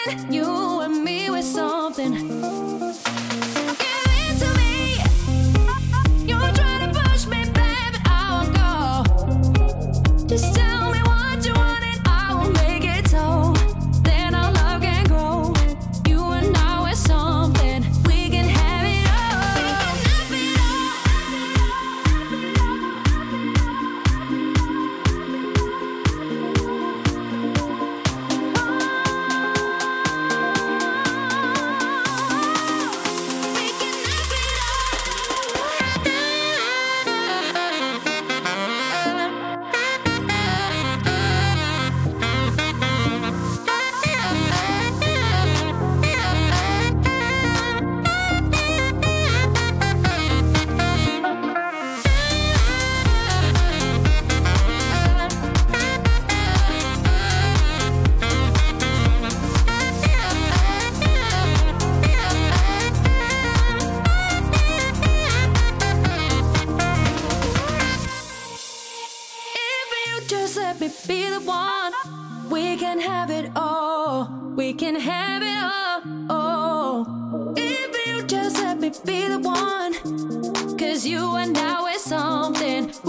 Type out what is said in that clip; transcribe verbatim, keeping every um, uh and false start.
something. You and me with something. Give it to me. You're trying to push me, baby. I won't go. Just tell me what you want and I will make it so. Then our love can grow. You and I with something. We can have it all. We can just let me be the one. We can have it all. We can have it all. Oh. If you just let me be the one. Cause you and I with something.